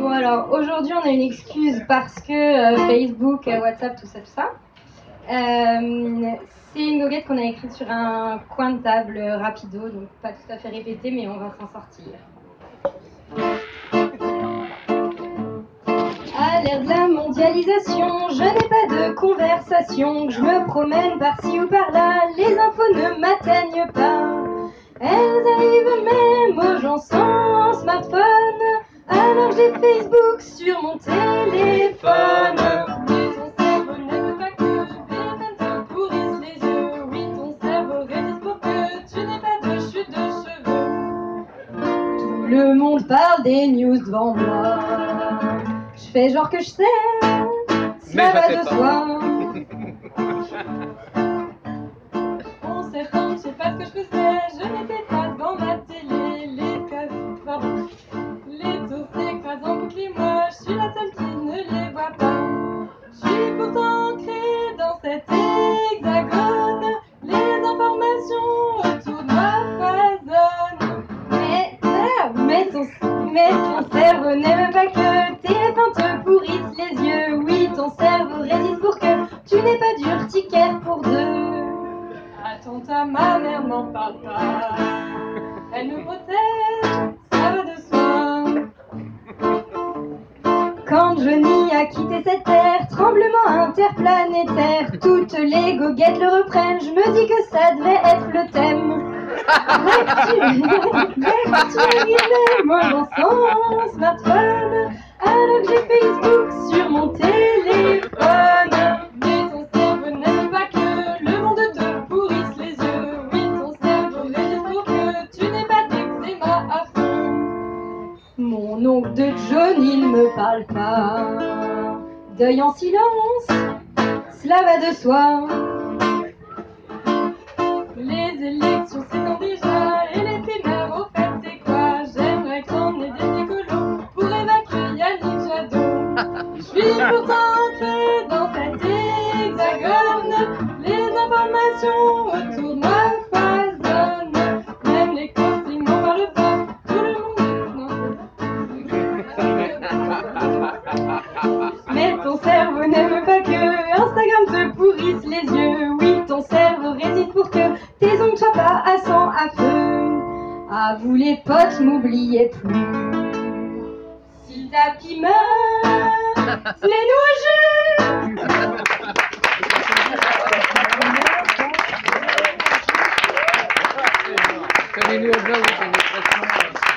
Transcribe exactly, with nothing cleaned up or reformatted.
Bon alors, aujourd'hui on a une excuse parce que euh, Facebook, euh, WhatsApp, tout ça, tout ça. Euh, c'est une goguette qu'on a écrite sur un coin de table euh, rapido, donc pas tout à fait répété, mais on va s'en sortir. À l'ère de la mondialisation, je n'ai pas de conversation, que je me promène par-ci ou par-là, les infos ne m'atteignent pas. Elles arrivent même aux gens sans smartphone, alors j'ai Facebook sur mon téléphone. Mais ton cerveau ne veut pas que des fans te pourrissent les yeux. Oui, ton cerveau résiste pour que tu n'aies pas de chute de cheveux. Tout le monde parle des news devant moi. Je fais genre que je sais, cela va de soi. Bon, certains ne savent pas ce que je faisais, je n'étais pas devant ma télé. Les cases, pardon, les tours s'écrasent en boucle et moi, je suis la seule qui ne les voit pas. Je suis pourtant ancrée dans cet hexagone, les informations autour de moi foisonnent. Mais, ah, mais, ton, mais ton cerveau n'aime pas que tes fins te pourrissent les yeux. Oui, ton cerveau résiste pour que tu n'aies pas d'urticaire pour deux. Attends, ta ma mère n'en parle pas. Elle nous protège, ça va de soi. Quand Johnny a quitté cette terre, tremblement interplanétaire, toutes les goguettes le reprennent, je me dis que ça devait être le thème. L'actualité même sans smartphone, alors que j'ai Facebook sur mon téléphone. Mais ton cerveau n'aime pas que le monde te pourrisse les yeux. Oui, ton cerveau résiste pour que tu n'aies pas d'eczéma affreux. Mon oncle de Johnny ne me parle pas. Deuil en silence, cela va de soi. Les élections c'est quand déjà, et les primaires au fait c'est quoi? J'aimerais qu'on ait des écolos pour évacuer Yannick Jadot. Je suis pourtant ancrée dans cet hexagone, les informations autour de moi foisonnent. Même les costings n'en parlent pas, tout le monde... Mais ton cerveau n'aime pas que Instagram te pourrisse les yeux. Oui, ton cerveau résiste pour que tes ongles soient pas à sang, à feu. À vous les potes, m'oubliez plus. Si Tapi meurt, venez-nous au jeu. Tenez-nous au jeu, oui, c'est une expression.